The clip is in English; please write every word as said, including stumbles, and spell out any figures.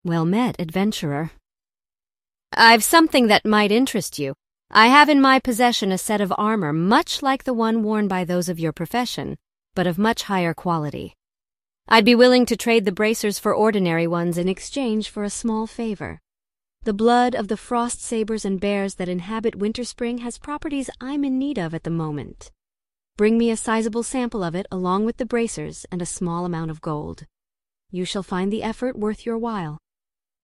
Well met, adventurer. I've something that might interest you. I have in my possession a set of armor much like the one worn by those of your profession, but of much higher quality. I'd be willing to trade the bracers for ordinary ones in exchange for a small favor. The blood of the frost sabers and bears that inhabit Winterspring has properties I'm in need of at the moment. Bring me a sizable sample of it along with the bracers and a small amount of gold. You shall find the effort worth your while.